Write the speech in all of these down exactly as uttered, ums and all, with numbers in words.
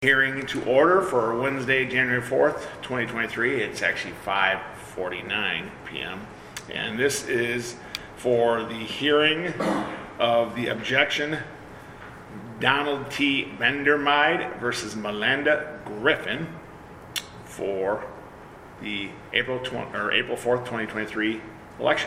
Hearing to order for Wednesday, January fourth, twenty twenty-three. It's actually five forty-nine p.m. And this is for the hearing of the objection Donald T. Vandermeide versus Melinda Griffin for the April tw- or April fourth, twenty twenty-three election.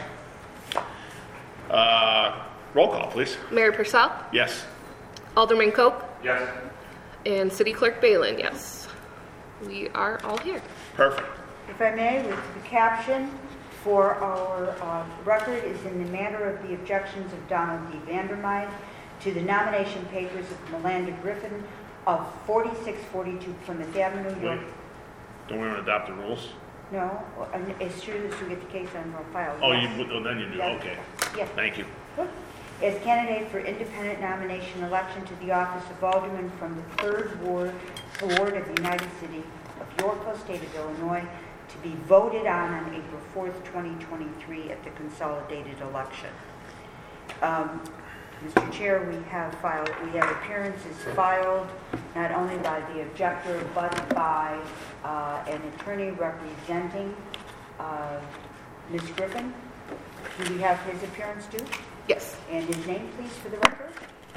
Uh, roll call, please. Mayor Purcell? Yes. Alderman Koch? Yes. And City Clerk Balin, yes. We are all here. Perfect. If I may, with the caption for our uh, record is in the matter of the objections of Donald D. Vandermeide to the nomination papers of Melinda Griffin of forty-six forty-two Plymouth Avenue, York. Wait. Don't we want to adopt the rules? No, and as soon as we get the case on file. Oh, yes. you, oh, then you do, Yes. okay. Yes. Thank you. As candidate for independent nomination election to the office of Alderman from the third Ward, Ward of the United City of Yorkville, State of Illinois, to be voted on on April fourth, twenty twenty-three at the consolidated election. Um, Mister Chair, we have filed, we have appearances filed not only by the objector but by uh, an attorney representing uh, Miz Griffin. Do we have his appearance due? Yes. And his name, please, for the record?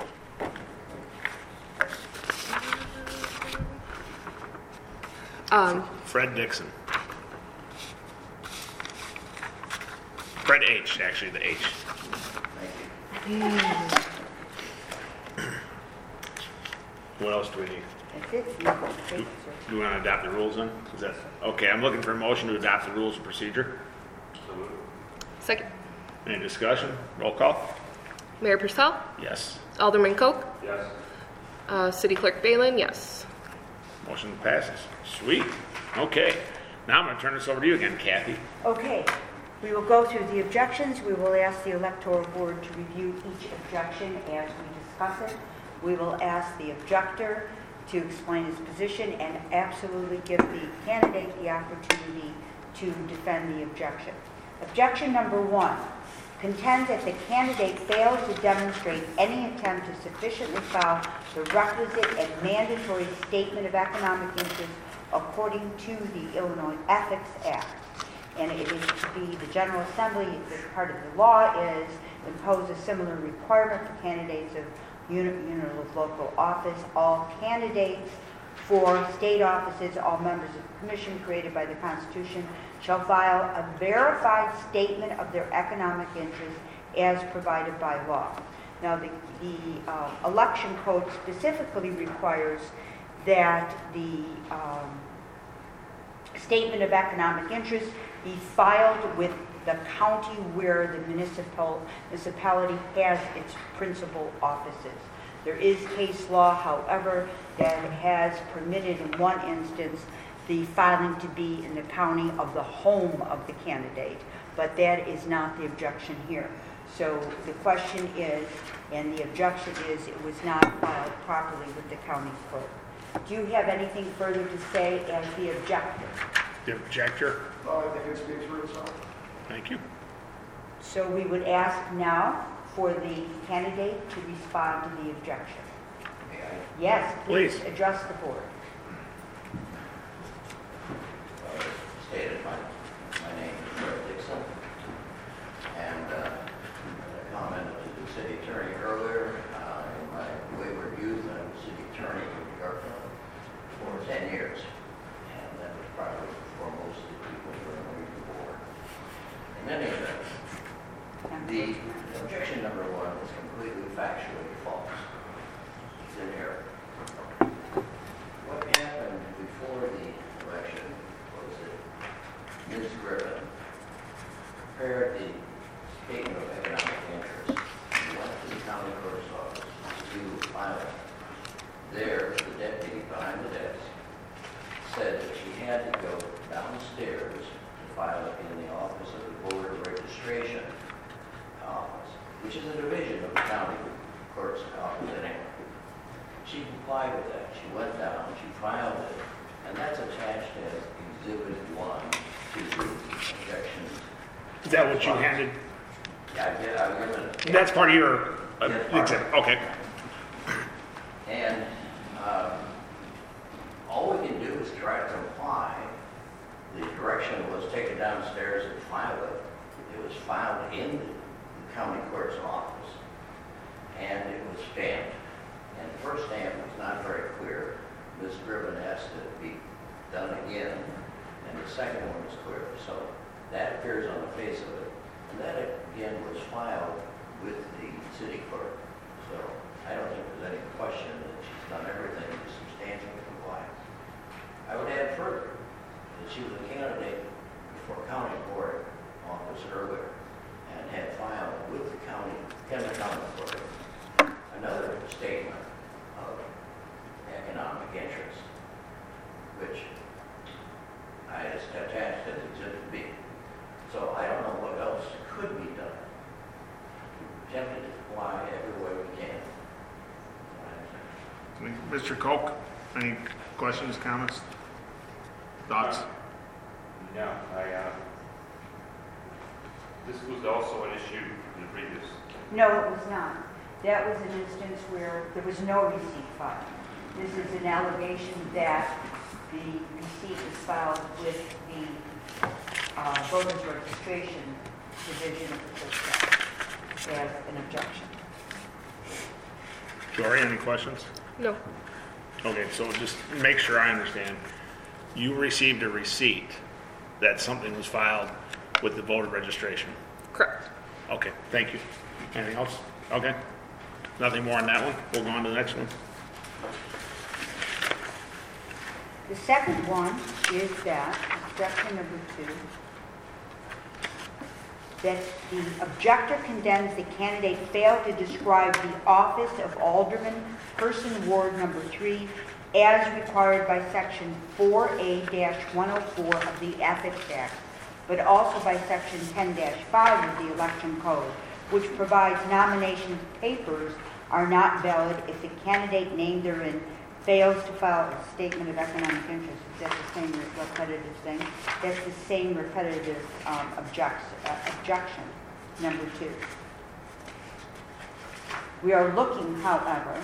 Um, Fred Dixon. Fred H, actually, the H. What else do we need? That's it. No, thank you, sir. Do we want to adopt the rules then? Is that, okay, I'm looking for a motion to adopt the rules of procedure. second. Any discussion? Roll call? Mayor Purcell? Yes. Alderman Koch? Yes. Uh, City Clerk Balin, yes. Motion passes. Sweet. Okay. Now I'm going to turn this over to you again, Kathy. Okay, we will go through the objections. We will ask the electoral board to review each objection as we discuss it. We will ask the objector to explain his position and absolutely give the candidate the opportunity to defend the objection. Objection number one, contends that the candidate failed to demonstrate any attempt to sufficiently file the requisite and mandatory statement of economic interest according to the Illinois Ethics Act. And it is to be the General Assembly, the part of the law is impose a similar requirement for candidates of unit, unit of local office. All candidates for state offices, all members of the commission created by the Constitution shall file a verified statement of their economic interest as provided by law. Now, the, the uh, election code specifically requires that the um, statement of economic interest be filed with the county where the municipal municipality has its principal offices. There is case law, however, that has permitted in one instance the filing to be in the county of the home of the candidate, but that is not the objection here. So the question is, and the objection is, it was not filed properly with the county clerk. Do you have anything further to say as the objector? The objector? Well, I think it speaks for itself. Thank you. So we would ask now for the candidate to respond to the objection. May I? Yes, please, Please. address the board. Uh, stated my, my name is Fred Dixon, and uh, I commented to the city attorney earlier. Uh, in my wayward youth, I was city attorney in Yorkville for ten years, and that was probably before most of the people were on the board. In any event, the objection number one is completely factually false. It's in error. What happened before the election was that Miz Griffin prepared the statement of economic interest and went to the county clerk's office to file it. There, the deputy behind the desk said that she had to go downstairs to file it in the office of the voter registration office, which is a division of the county clerk's office anyway. She complied with that. She went down, she filed it, and that's attached as Exhibit one to the objections. Is that what you handed? Yeah, I did. I given it. That's part of your uh, Yes, part of exhibit. it. Okay. And um, objection was taken downstairs and filed it. It was filed in the county clerk's office, and it was stamped. And the first stamp was not very clear. Miz Driven asked it to be done again, and the second one was clear. So that appears on the face of it. And that, again, was filed with the city clerk. So I don't think there's any question that she's done everything to substantially comply. I would add further that she was a candidate for county board office earlier and had filed with the county, and the county clerk, another statement of economic interest, which I attached as Exhibit B. So I don't know what else could be done. We're tempted to comply every way we can. Mister Koch, any questions, comments, thoughts? No, I, uh, this was also an issue in the previous. No, it was not. That was an instance where there was no receipt filed. This is an allegation that the receipt was filed with the uh, voters registration division of the clerk's office as an objection. Jory, any questions? No. Okay, so just make sure I understand. You received a receipt that something was filed with the voter registration. Correct. Okay, thank you. Anything else? Okay. Nothing more on that one? We'll go on to the next one. The second one is that, objection number two, that the objector condemns the candidate failed to describe the office of Alderman, person ward number three, as required by section four A one oh four of the Ethics Act, but also by section ten five of the Election Code, which provides nomination papers are not valid if the candidate named therein fails to file a statement of economic interest. Is that the same repetitive thing? That's the same repetitive um, object, uh, objection, number two. We are looking, however,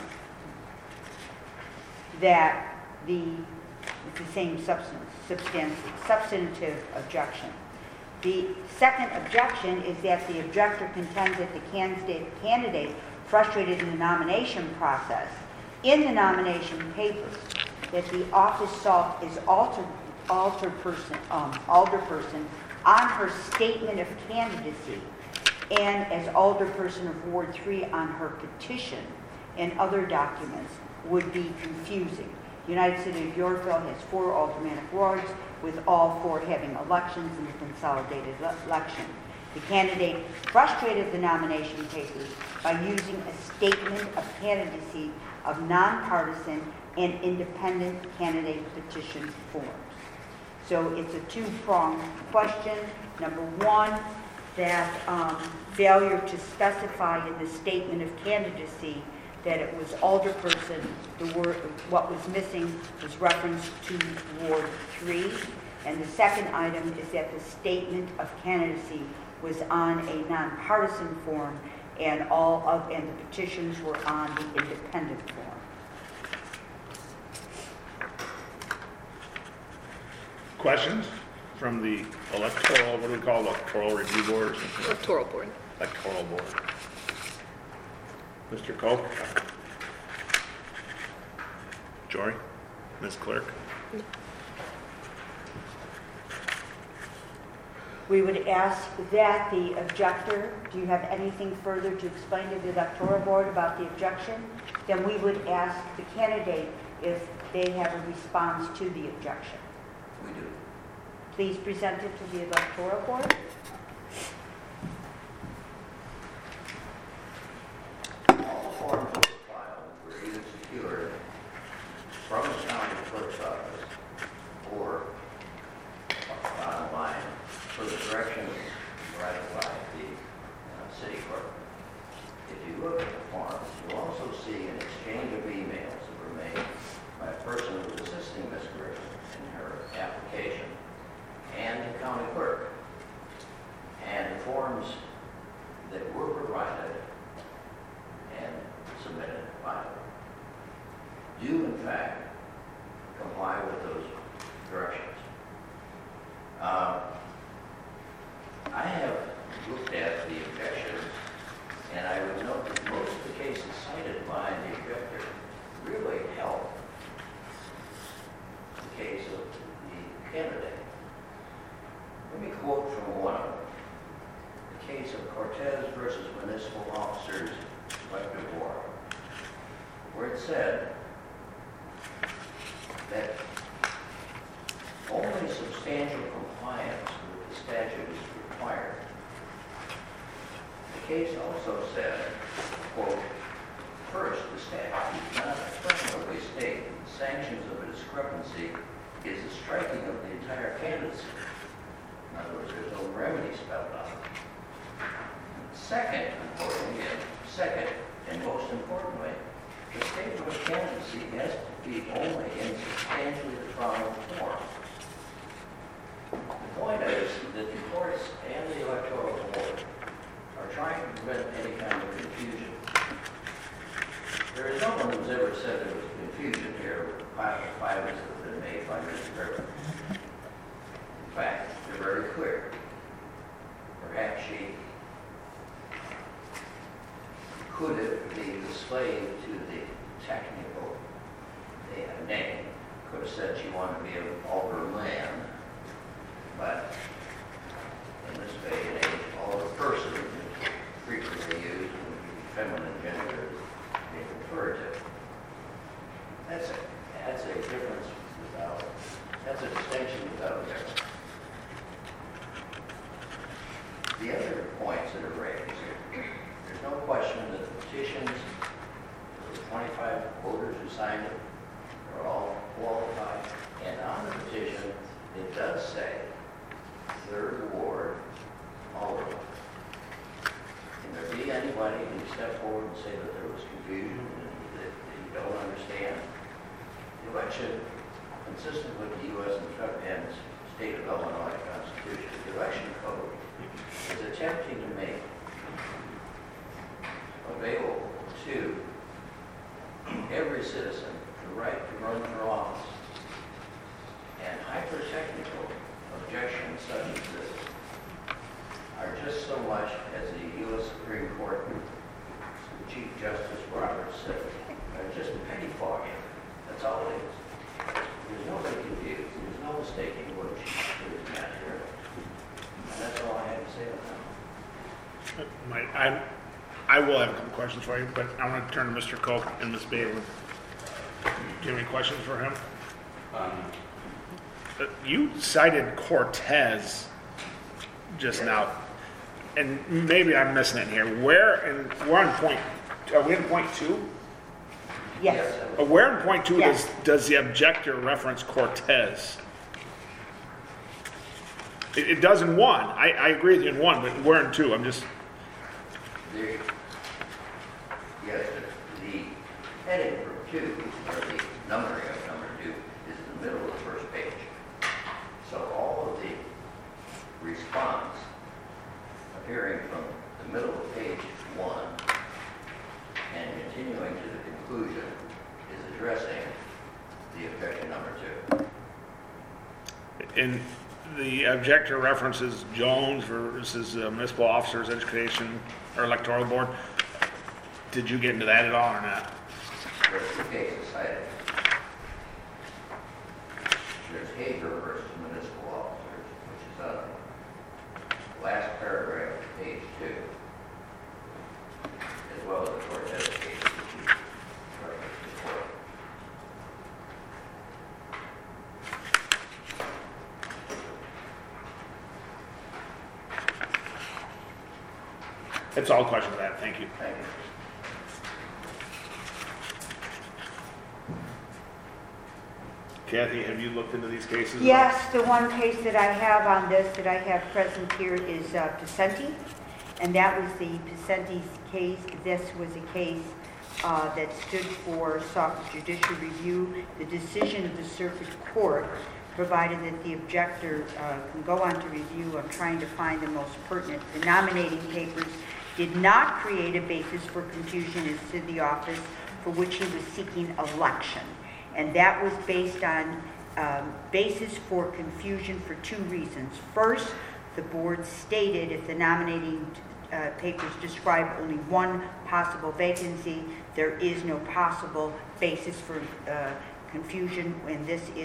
that the, it's the same substance, substance, substantive objection. The second objection is that the objector contends that the candidate, candidate frustrated in the nomination process in the nomination papers that the office sought is alter, alter person, um, alderperson on her statement of candidacy and as alderperson of Ward three on her petition and other documents would be confusing. The United City of Yorkville has four aldermanic wards, with all four having elections in the consolidated election. The candidate frustrated the nomination papers by using a statement of candidacy of nonpartisan and independent candidate petition forms. So it's a two-pronged question. Number one, that um, failure to specify in the statement of candidacy that it was alderperson, the word, what was missing was reference to Ward three. And the second item is that the statement of candidacy was on a nonpartisan form and all of, and the petitions were on the independent form. Questions from the electoral, what do we call it, electoral review board or something? Electoral board. Electoral board. Mister Koch? Jory? Miz Clerk? We would ask that the objector, do you have anything further to explain to the electoral board about the objection? Then we would ask the candidate if they have a response to the objection. We do. Please present it to the electoral board. All forms of the file were either secured from the county clerk's office or online for the direction provided by the uh, city clerk. If you look at the forms, you'll also see an exchange of emails that were made by a person who was assisting Miz Griffin in her application and the county clerk. And the forms that were provided and submitted by them do in fact comply with the candidate. Let me quote from one of them. The case of Cortez versus Municipal Officers Collective War, where it said that only substantial compliance with the statute is required. The case also said, quote, first, the statute does not affirmatively state that the sanctions of a discrepancy is the striking of the entire candidacy. In other words, there's no remedy spelled out. Second, importantly, and second, and most importantly, the statement of candidacy has to be only in substantially the following form. The point is that the courts and the electoral board are trying to prevent any kind of confusion. There is no one who's ever said there was confusion here with five of five that have been made by Mister Griffin. In fact, they're very clear. Perhaps she could have been the slave to the technical uh, name. Could have said she wanted to be an alderman, but in this day and age, alder person is frequently used when the feminine gender is being referred to. That's a, that's a difference without, that's a distinction without a difference. The other points that are raised, there's no question that the petitions, the twenty-five voters who signed it, are all qualified. And on the petition, it does say, third ward, alderman. Can there be anybody who can step forward and say that there was confusion and that, that you don't understand? The election, consistent with the U S and federal and state of Illinois Constitution, the election code is attempting to make available to every citizen the right to run for office. And hyper-technical objections such as this are just so much, as the U S Supreme Court Chief Justice Roberts said, are just pettifogging. That's all it is. There's nobody confused. There's no mistaking what is not here. And that's all I have to say about that. My, I, I will have a couple questions for you, but I want to turn to Mister Koch and Miz Bailey. Do you have any questions for him? Um, Uh, You cited Cortez just Yes. now, and maybe I'm missing it here. Where, and we're on point, are we in point two? Yes. Uh, Where in point two Yes. does, does the objector reference Cortez? It, it does in one. I, I agree with you in one, but where in two? I'm just, There, yes, the heading for two, or the numbering of number two, is in the middle of the first page. So all of the response appearing from the middle of page one and continuing to the conclusion is addressing the objection number two. in the objector references Jones versus uh, municipal officers education or electoral board. Did you get into that at all or not? There's the cases cited. There's Hager versus municipal officers, which is on the last paragraph of page two, as well as the Cortez case, which you referenced before. That's all questions I have. Thank you. Thank you. Kathy, have you looked into these cases? at all? Yes, the one case that I have on this, that I have present here is uh, Picenti, and that was the Picenti's case. This was a case uh, that stood for sought judicial review. The decision of the circuit court provided that the objector uh, can go on to review. I'm trying to find the most pertinent. The nominating papers did not create a basis for confusion as to the office for which he was seeking election. And that was based on um, basis for confusion for two reasons. First, the board stated if the nominating uh, papers describe only one possible vacancy, there is no possible basis for uh, confusion when this is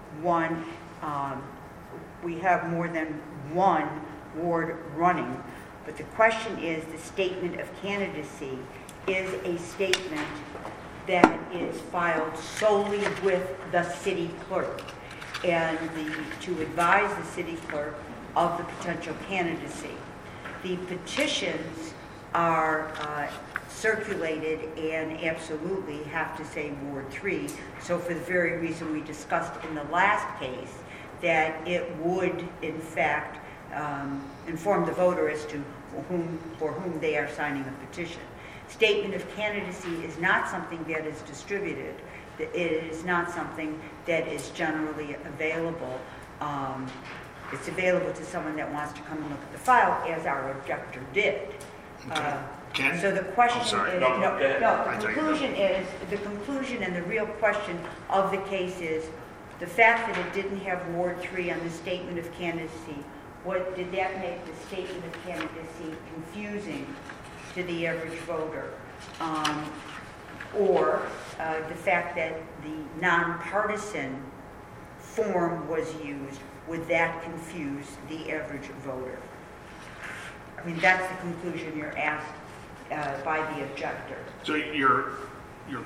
one, um, we have more than one ward running, but the question is, the statement of candidacy is a statement that is filed solely with the city clerk, and the, to advise the city clerk of the potential candidacy. The petitions are uh, circulated and absolutely have to say Ward three. So for the very reason we discussed in the last case, that it would in fact um, inform the voter as to whom, for whom they are signing a petition. Statement of candidacy is not something that is distributed. It is not something that is generally available. Um, it's available to someone that wants to come and look at the file, as our objector did. Okay. Uh, Ken? So the question Oh, sorry. is, No, no, go ahead. no, I the thought you conclusion is, the conclusion and the real question of the case is, the fact that it didn't have Ward three on the statement of candidacy, what, did that make the statement of candidacy confusing to the average voter? Um, or uh, the fact that the nonpartisan form was used, would that confuse the average voter? I mean, that's the conclusion you're asked uh, by the objector. So your, your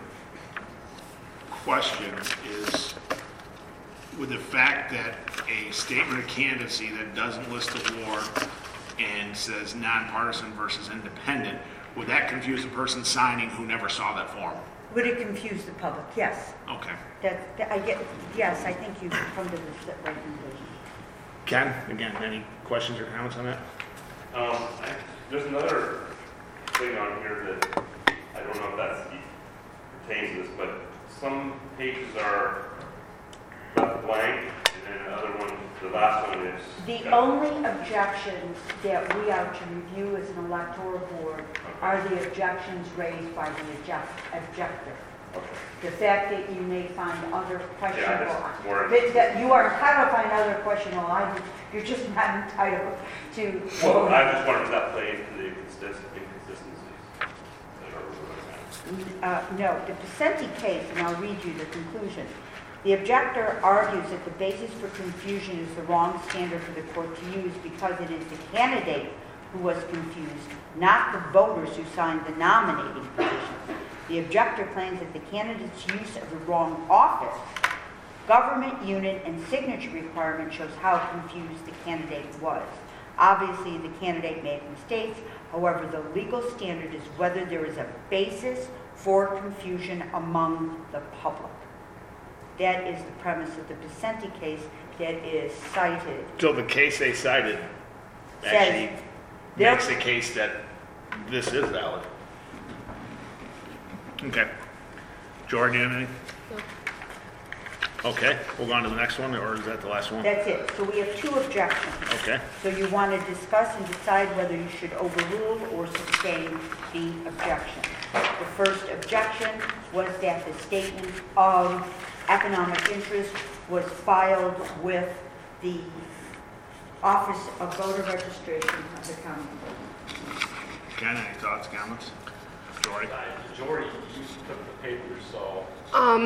question is, with the fact that a statement of candidacy that doesn't list a ward and says nonpartisan versus independent, would that confuse the person signing who never saw that form? Would it confuse the public? Yes. Okay. That, that- I get, yes, I think you've come to the right conclusion. Ken, again, any questions or comments on that? Um, I- there's another thing on here that, I don't know if that's pertains to this, but some pages are left blank, and then the other one, the last one is. The only objections that we are to review as an electoral board are the objections raised by the object- objector. Okay. The fact that you may find other questionable, that's more- that, that you are items to find other questionable items, you're just not entitled to. Well, I just wondered if that played into the inconsist- inconsistencies that are looking at. Uh, no, the Picenti case, and I'll read you the conclusion. The objector argues that the basis for confusion is the wrong standard for the court to use because it is the candidate who was confused, not the voters who signed the nominating petition. The objector claims that the candidate's use of the wrong office, government unit, and signature requirement shows how confused the candidate was. Obviously, the candidate made mistakes. However, the legal standard is whether there is a basis for confusion among the public. That is the premise of the Picenti case that is cited. So the case they cited Says actually there- makes the case that this is valid. Okay. Jordan, you have anything? Okay, we'll go on to the next one, or is that the last one? That's it. So we have two objections. Okay. So you want to discuss and decide whether you should overrule or sustain the objection. The first objection was that the statement of economic interest was filed with the Office of Voter Registration of the county. Ken, any thoughts, comments? Jordan? Majority, you took the paper, so Um,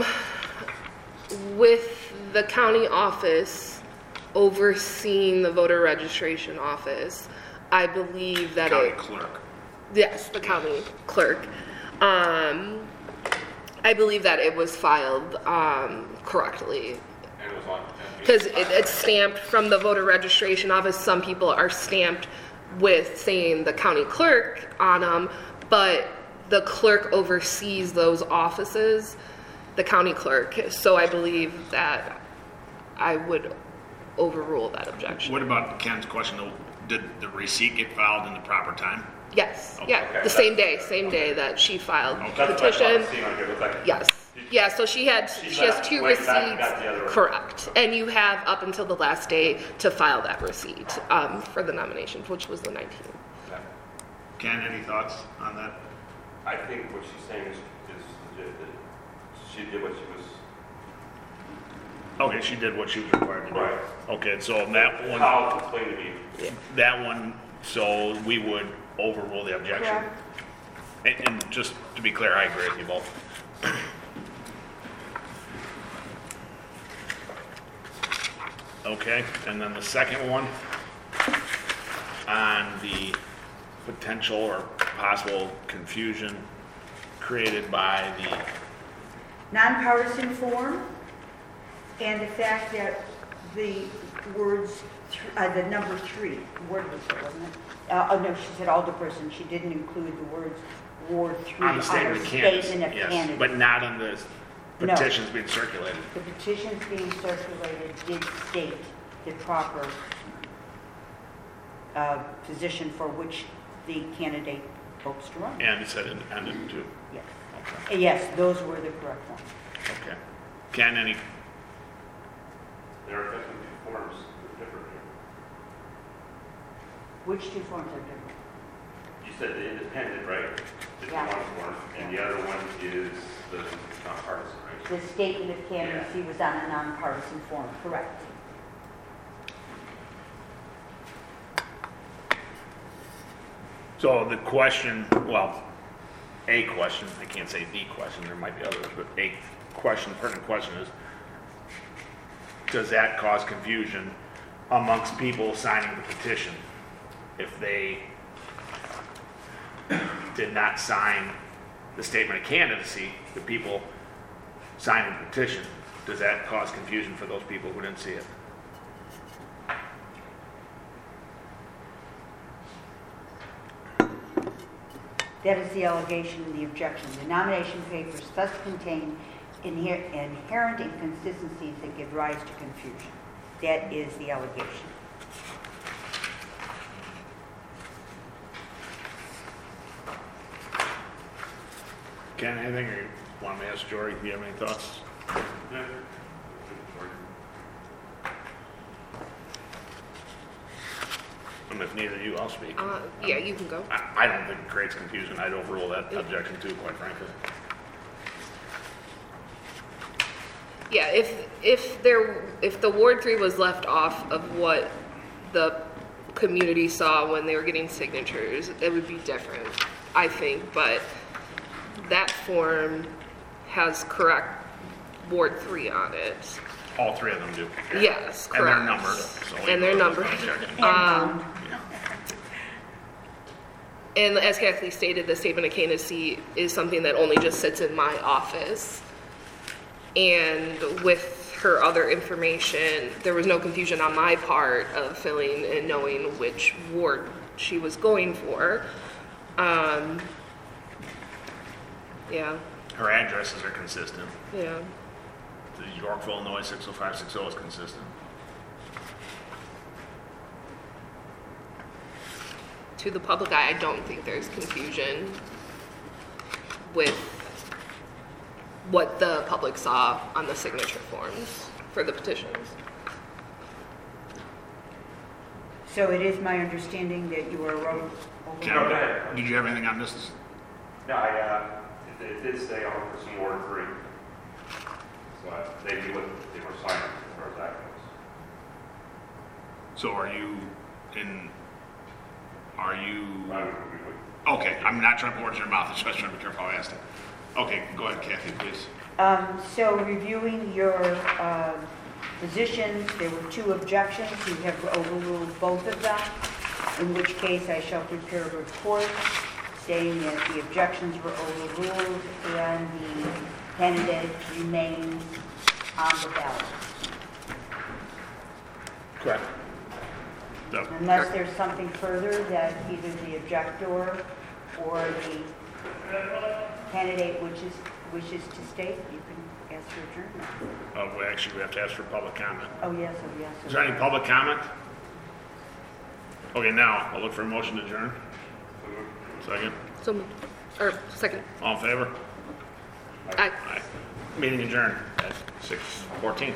with the county office overseeing the voter registration office, I believe that County it, clerk. yes, the county clerk. Um, I believe that it was filed um, correctly. and it was on. Because it, it's stamped from the voter registration office. Some people are stamped with saying the county clerk on them, but the clerk oversees those offices, the county clerk. So I believe that I would overrule that objection. What about Ken's question, though? Did the receipt get filed in the proper time? Yes, Okay. yeah, Okay, the same day, that's- same day that she filed Okay. the That's what I petition. thought, seeing on here, looked like- Yes. Yeah, so she had, She she has left, two went back and receipts. got the other one. Correct. And you have up until the last day to file that receipt um, for the nominations, which was the nineteenth. Okay. Ken, any thoughts on that? I think what she's saying is, is legit, that she did what she was, Okay, she did what she was required to do. Right. Okay, so that one, how it's explained to me. that one, so we would overrule the objection. Correct. And, and just to be clear, I agree with you both. Okay, and then the second one on the potential or possible confusion created by the, Nonpartisan form, and the fact that the words, th- uh, the number three, word was it, wasn't it? Uh, oh, no, she said alderperson, she didn't include the words Ward three on on the her statement of candidates, statement of yes, candidates. but not on the No. petitions being circulated. The petitions being circulated did state the proper uh, position for which the candidate hopes to run. And it said independent too. Yes. Okay. Yes, those were the correct ones. Okay. Ken, any, There are definitely two forms that are different here. Which two forms are different? You said the independent, right? Is Yeah. one form, and the other one is the nonpartisan, right? The statement of candidacy was on a nonpartisan form, correct? so the question, well, a question, I can't say the question, there might be others, but a question, pertinent question is, does that cause confusion amongst people signing the petition? If they did not sign the statement of candidacy, the people signing the petition, does that cause confusion for those people who didn't see it? That is the allegation and the objection. The nomination papers thus contain inher- inherent inconsistencies that give rise to confusion. That is the allegation. Ken, anything, or you want me to ask Jory, do you have any thoughts? Yeah. And if neither of you, I'll speak. Uh, yeah, you can go. I, I don't think it creates confusion. I'd overrule that objection too, quite frankly. Yeah, if, if there, if the Ward three was left off of what the community saw when they were getting signatures, it would be different, I think, but that form has correct Ward three on it. All three of them do. Yes, And they're correct. numbered. so And they're numbered. And Um, bound. And as Kathleen stated, the statement of candidacy is something that only just sits in my office. And with her other information, there was no confusion on my part of filling and knowing which ward she was going for. Um, yeah, Her addresses are consistent. yeah. The Yorkville, Illinois six oh five six oh is consistent. To the public eye, I don't think there's confusion with what the public saw on the signature forms for the petitions. So it is my understanding that you are over. Ken, No, go ahead. did you have anything on this? No, I, uh, it, it did say on person Ward three. So uh, they knew what they were signing as far as that goes. So are you in, are you, I would agree with- okay, I'm not trying to put words in your mouth, I just trying to be careful how I asked it. Okay, go ahead, Kathy, please. Um, So reviewing your uh, positions, there were two objections. You have overruled both of them, in which case I shall prepare a report stating that the objections were overruled and the candidate remains on the ballot. Correct. No. Unless there's something further that either the objector or the candidate wishes, wishes to state, you can ask for adjournment. Uh, we actually, we have to ask for public comment. Oh, yes, oh, yes. oh, Is there any yes. public comment? Okay, now, I'll look for a motion to adjourn. Second. So, moved. Or second. All in favor? Aye. Aye. Meeting adjourned at six fourteen.